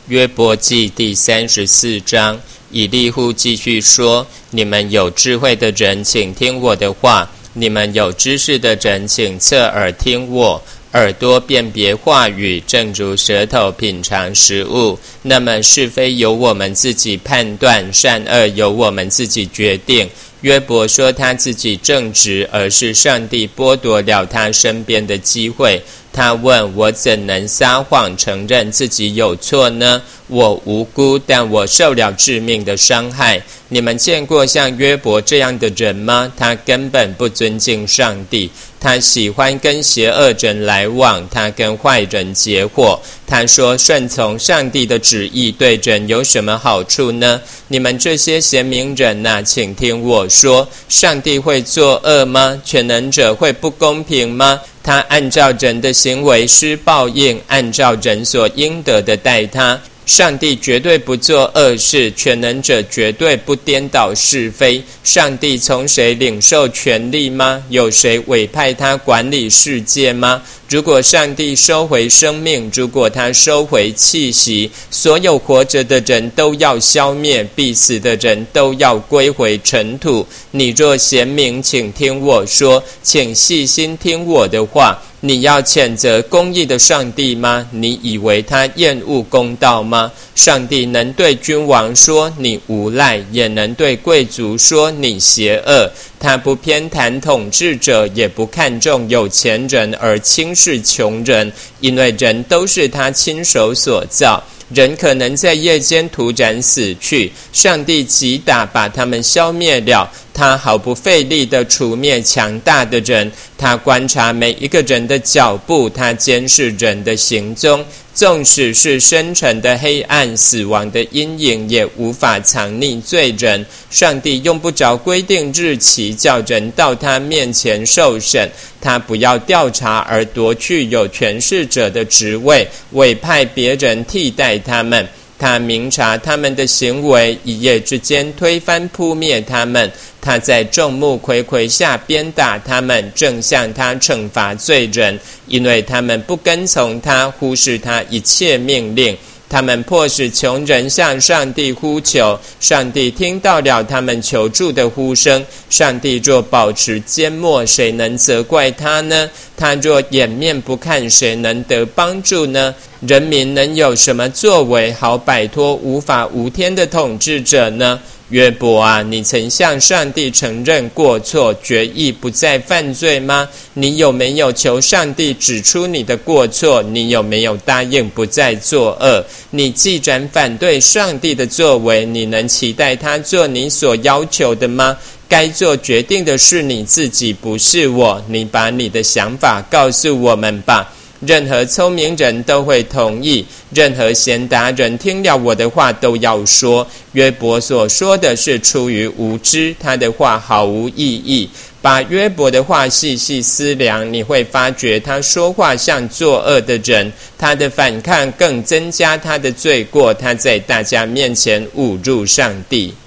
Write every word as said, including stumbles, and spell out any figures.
约伯记第三十四章，以利户继续说：你们有智慧的人，请听我的话；你们有知识的人，请侧耳听我。耳朵辨别话语，正如舌头品尝食物。那么是非由我们自己判断，善恶由我们自己决定。约伯说他自己正直，而是上帝剥夺了他身边的机会。他问：我怎能撒谎承认自己有错呢？我无辜，但我受了致命的伤害。你们见过像约伯这样的人吗？他根本不尊敬上帝，他喜欢跟邪恶人来往，他跟坏人结伙。他说：顺从上帝的旨意对人有什么好处呢？你们这些贤明人啊，请听我说，上帝会作恶吗？全能者会不公平吗？他按照人的行为施报应，按照人所应得的待他。上帝绝对不做恶事，全能者绝对不颠倒是非。上帝从谁领受权力吗？有谁委派他管理世界吗？如果上帝收回生命，如果他收回气息，所有活着的人都要消灭，必死的人都要归回尘土。你若贤明，请听我说，请细心听我的话。你要谴责公义的上帝吗？你以为他厌恶公道吗？上帝能对君王说你无赖，也能对贵族说你邪恶。他不偏袒统治者，也不看重有钱人而轻视穷人，因为人都是他亲手所造。人可能在夜间突然死去，上帝击打把他们消灭了。他毫不费力地除灭强大的人，他观察每一个人的脚步，他监视人的行踪。纵使是深沉的黑暗，死亡的阴影也无法藏匿罪人。上帝用不着规定日期叫人到他面前受审，他不要调查而夺去有权势者的职位，委派别人替代他们。他明察他们的行为，一夜之间推翻扑灭他们。他在众目睽睽下鞭打他们，正向他惩罚罪人，因为他们不跟从他，忽视他一切命令。他们迫使穷人向上帝呼求，上帝听到了他们求助的呼声。上帝若保持缄默，谁能责怪他呢？他若掩面不看，谁能得帮助呢？人民能有什么作为，好摆脱无法无天的统治者呢？约伯啊，你曾向上帝承认过错，决意不再犯罪吗？你有没有求上帝指出你的过错？你有没有答应不再作恶？你既然反对上帝的作为，你能期待他做你所要求的吗？该做决定的是你自己，不是我。你把你的想法告诉我们吧。任何聪明人都会同意，任何贤达人听了我的话都要说，约伯所说的是出于无知，他的话毫无意义。把约伯的话细细思量，你会发觉他说话像作恶的人，他的反抗更增加他的罪过，他在大家面前侮辱上帝。